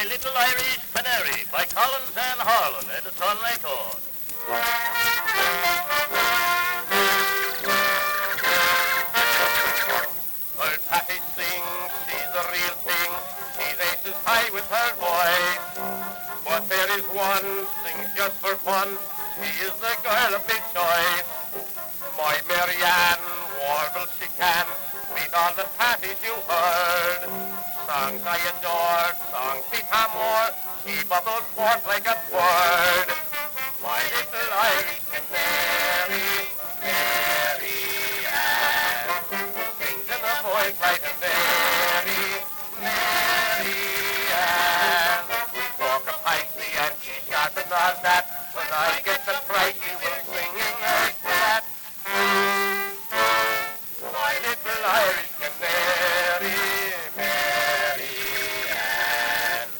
Little Irish Canary by Collins and Harlan, Edison Record. Her Patty sings, she's the real thing, she's aces high with her voice. But there is one, sings just for fun, she is the girl of my choice. My Marianne, warble she can, beat all the Patties you heard. Songs I adore, songs become more, she bubbles forth like a bird. My little Irish canary, Mary Ann, sings in a voice light and airy, Mary Ann. Talk of icy and she's sharp and all that, when I get the price she will sing in her flat. My little Irish canary, Mary Ann.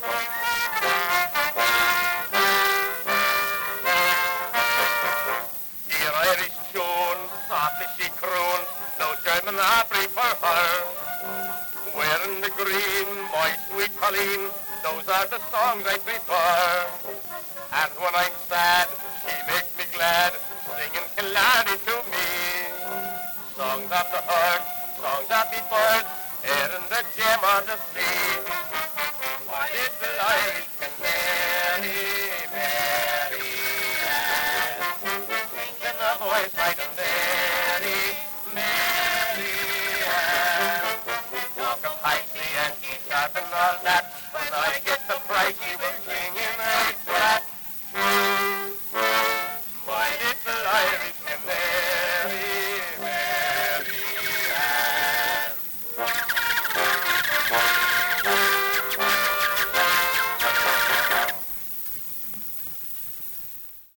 Dear Irish tune, softly she croons, no German opera for her. Wearing the green, my sweet Colleen, those are the songs I prefer. And when I'm sad, she makes me glad, singing Killarney to me. Songs of the heart, songs of the bird, air in the gem of the sea. My little Irish canary, Mary Ann, sings in a voice light and airy, Mary Ann. Talk of icy and she's sharp and all that, when I get the price